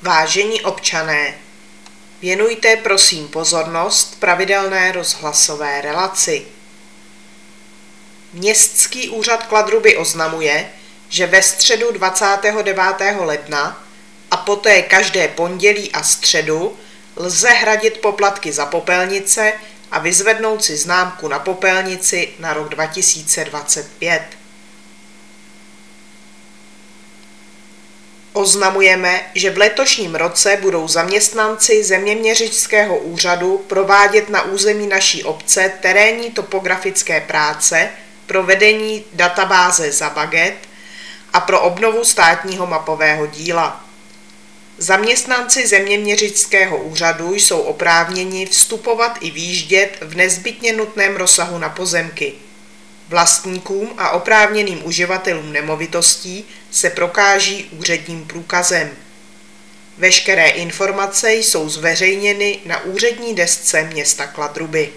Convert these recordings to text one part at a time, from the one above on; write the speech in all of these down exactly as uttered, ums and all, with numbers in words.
Vážení občané, věnujte prosím pozornost pravidelné rozhlasové relaci. Městský úřad Kladruby oznamuje, že ve středu dvacátého devátého ledna a poté každé pondělí a středu lze hradit poplatky za popelnice a vyzvednout si známku na popelnici na rok dva tisíce dvacet pět. Oznamujeme, že v letošním roce budou zaměstnanci zeměměřičského úřadu provádět na území naší obce terénní topografické práce pro vedení databáze Zabaget a pro obnovu státního mapového díla. Zaměstnanci zeměměřičského úřadu jsou oprávněni vstupovat i výjíždět v nezbytně nutném rozsahu na pozemky. Vlastníkům a oprávněným uživatelům nemovitostí se prokáží úředním průkazem. Veškeré informace jsou zveřejněny na úřední desce města Kladruby.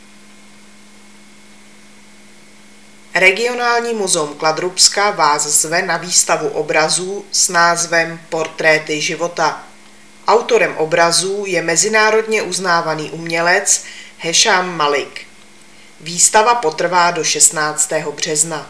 Regionální muzeum Kladrubska vás zve na výstavu obrazů s názvem Portréty života. Autorem obrazů je mezinárodně uznávaný umělec Hešam Malik. Výstava potrvá do šestnáctého března.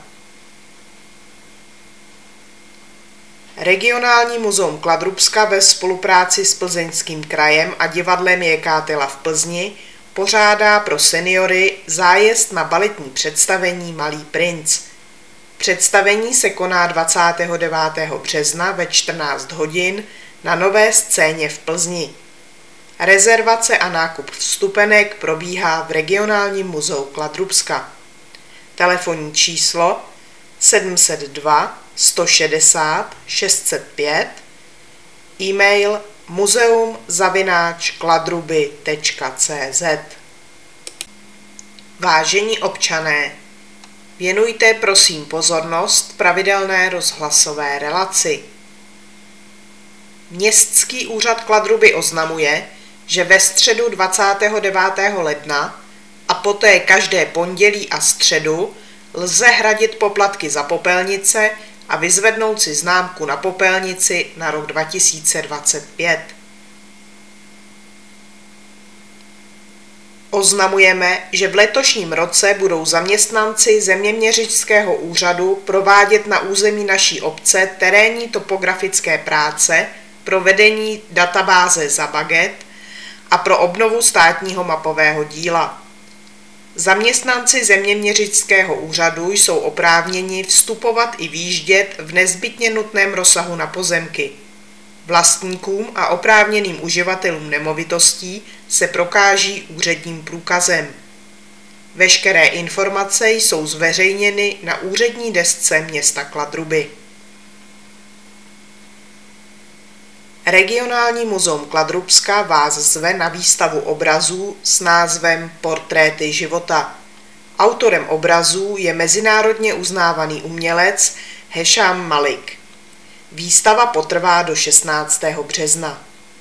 Regionální muzeum Kladrubska ve spolupráci s Plzeňským krajem a divadlem J K Tyla v Plzni pořádá pro seniory zájezd na baletní představení Malý princ. Představení se koná dvacátého devátého března ve čtrnáct hodin na Nové scéně v Plzni. Rezervace a nákup vstupenek probíhá v regionálním muzeu Kladrubska. Telefonní číslo sedm set dva sto šedesát šest set pět, e-mail muzeum zavináč kladruby tečka cé zet. Vážení občané, věnujte prosím pozornost pravidelné rozhlasové relaci. Městský úřad Kladruby oznamuje, že ve středu dvacátého devátého ledna a poté každé pondělí a středu lze hradit poplatky za popelnice a vyzvednout si známku na popelnici na rok dva tisíce dvacet pět. Oznamujeme, že v letošním roce budou zaměstnanci zeměměřičského úřadu provádět na území naší obce terénní topografické práce pro vedení databáze Zabaget a pro obnovu státního mapového díla. Zaměstnanci zeměměřičského úřadu jsou oprávněni vstupovat i výjíždět v nezbytně nutném rozsahu na pozemky. Vlastníkům a oprávněným uživatelům nemovitostí se prokáží úředním průkazem. Veškeré informace jsou zveřejněny na úřední desce města Kladruby. Regionální muzeum Kladrubska vás zve na výstavu obrazů s názvem Portréty života. Autorem obrazů je mezinárodně uznávaný umělec Hešam Malik. Výstava potrvá do šestnáctého března.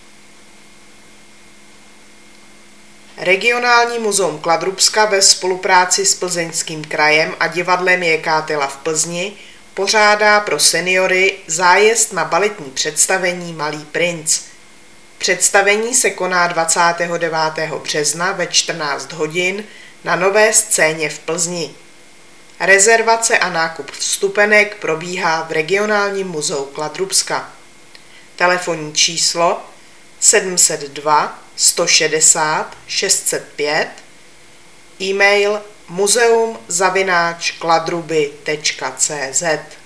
Regionální muzeum Kladrubska ve spolupráci s Plzeňským krajem a divadlem J K Tyla v Plzni pořádá pro seniory zájezd na baletní představení Malý princ. Představení se koná dvacátého devátého března ve čtrnáct hodin na Nové scéně v Plzni. Rezervace a nákup vstupenek probíhá v regionálním muzeu Kladrubska. Telefonní číslo sedm set dva sto šedesát šest set pět, e-mail muzeum zavináč kladruby tečka cé zet.